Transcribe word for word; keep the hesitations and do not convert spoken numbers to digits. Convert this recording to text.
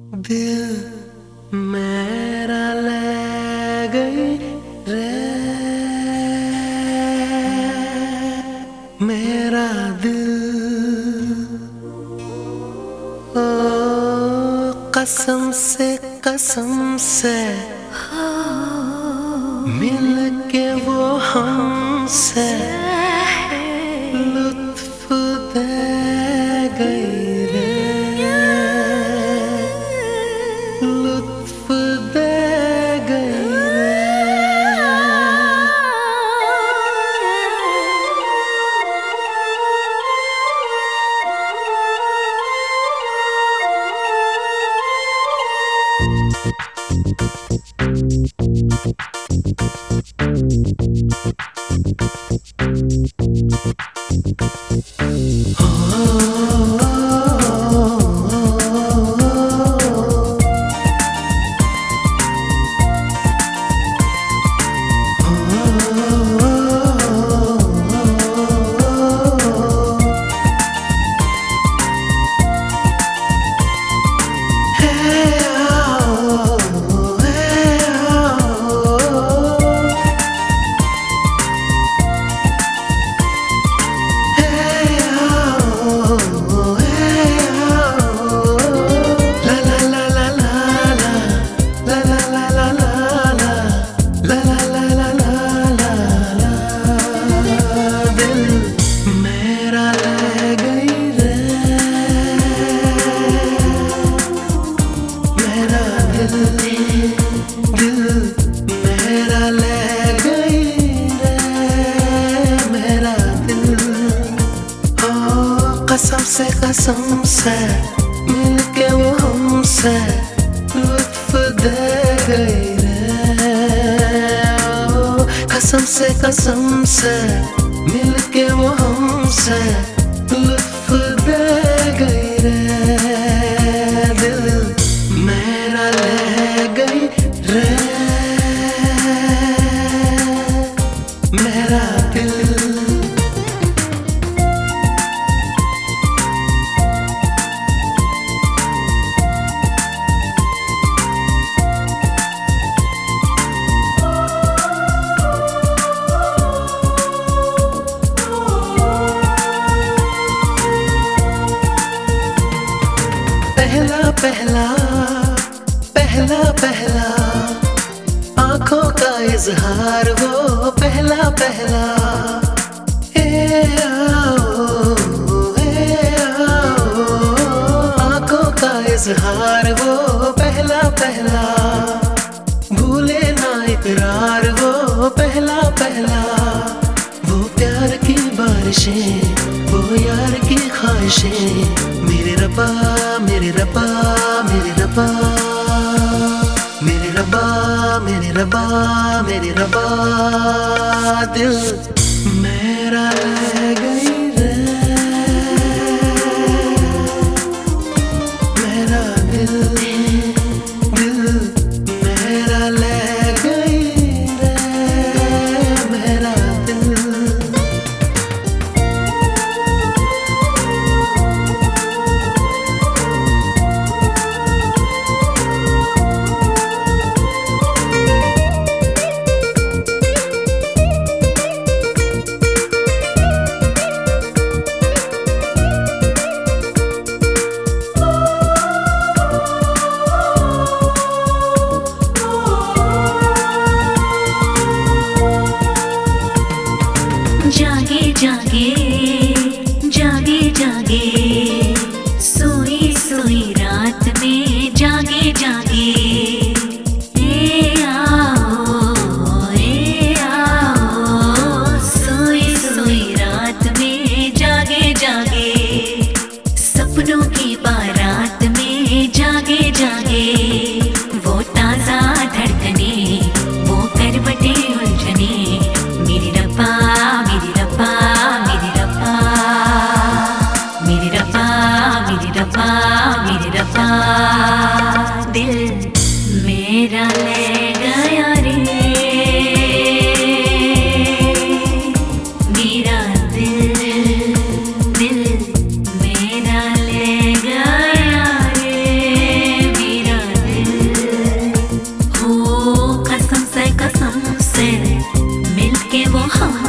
दिल मेरा ले गई रे, मेरा दिल ओ कसम से कसम से मिल के वो हमसे लुत्फ दे गई रे, लुत्फ दे गई रे। कसम से कसम से मिल के वो हमसे लुत्फ दे गई रे, ओ कसम से कसम से मिल के वो हमसे लुत्फ दे गई रे, दिल मेरा ले गई रे, मेरा दिल। पहला पहला पहला पहला आंखों का इजहार, वो पहला पहला ए आओ ए आओ, आंखों का इजहार, वो पहला पहला भूले ना इकरार, वो पहला पहला वो प्यार की बारिशें, वो यार की ख्वाहिशें, मेरे रब्बा मेरे रब्बा मेरे रब्बा मेरे रब्बा मेरे रब्बा मेरे रब्बा, दिल मेरा ले गई रे, मेरा दिल दिल मेरा ले गई रे, मेरा दिल। जागे जागे जागे जागे सोई सोई रात में जागे जागे, ए आओ ए आओ, सोई सोई रात में जागे जागे, सपनों की बारात में जागे जागे, वो ताजा धड़कने, वो करवटे उलझने, मेरी रब्बा मेरी रब्बा मेरी रब्बा मेरी रब्बा मेरी रब्बा मेरी रब्बा, दिल मेरा ले गया रे, मेरा दिल दिल मेरा ले गया रे, मेरा कि वो हम